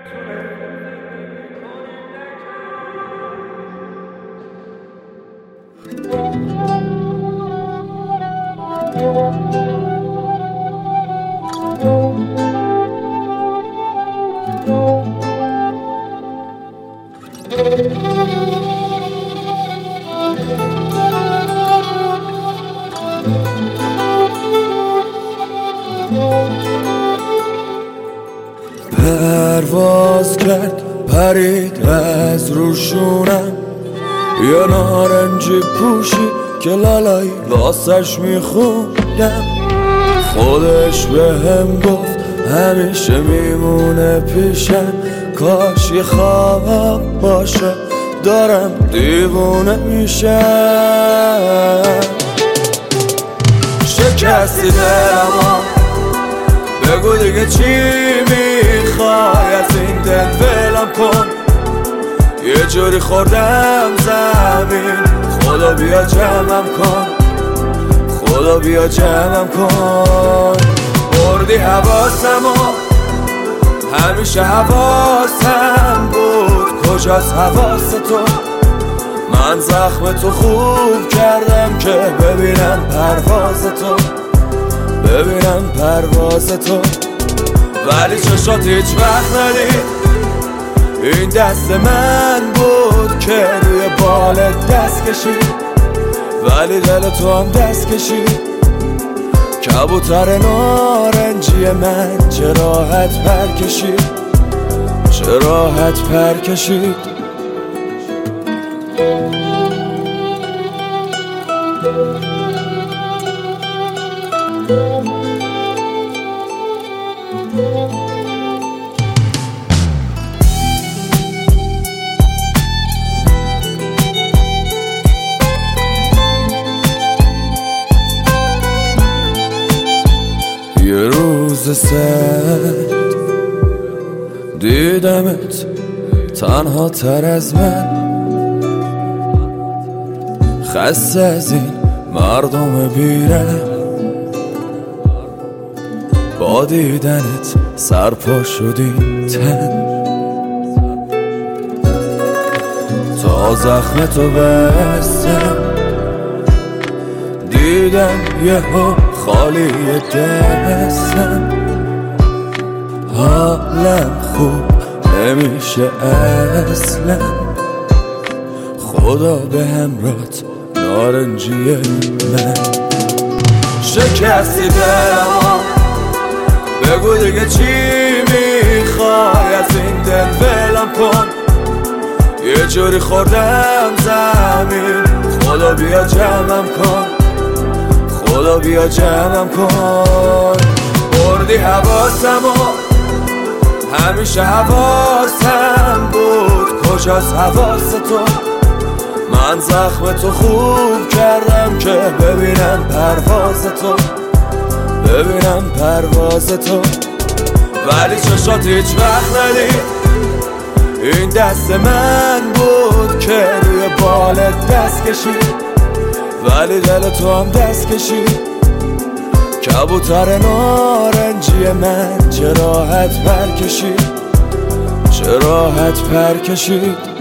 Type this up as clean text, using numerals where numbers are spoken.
پرواز کرد پرید از روشونم، یه نارنجی پوشی که لالایی واسش میخوندم. خودش بهم گفت همیشه میمونه پیشم، کاش یه خواب باشه دارم دیوونه میشم. شکستی دلمو بگو دیگه چی میخوای، از این دل ولم کن. یه جوری خوردم زمین، خدا بیا جمعم کن، خدا بیا جمعم کن. بردی حواسمو، همیشه حواسم بود، کجاست حواس تو؟ من زخم تو خوب کردم که ببینم پرواز تو، ببینم پرواز تو. ولی چشات هیچ وقت ندید، این دست من بود که روی بالت دست کشید، ولی دل تو هم دست کشید. کبوتر نارنجی من چه راحت پر کشید، چه راحت پر کشید. یه روز سرد دیدمت تنها تر از من، خسته از این مردم بیرم، با دیدنت سرپا شدیم تن. تا زخم تو بستم دیدم یهو خالی دستم، حالم خوب نمیشه اصلا. خدا به همراهت نارنجی من. شکستی دلمو بگو دیگه چی میخوای، از این دل ولم کن. یه جوری خوردم زمین، خدا بیا جمعم کن، خدا بیا جمعم کن. بردی حواسمو، همیشه حواسم بود، کجاست حواس تو؟ من زخم تو خوب کردم که ببینم پرواز تو، ببینم پرواز تو. ولی چشات هیچ وقت ندید، این دست من بود که روی بالت دست کشید، ولی دل تو هم دست کشید. کبوتر نارنجی من چه راحت پر کشید، چه راحت پر کشید.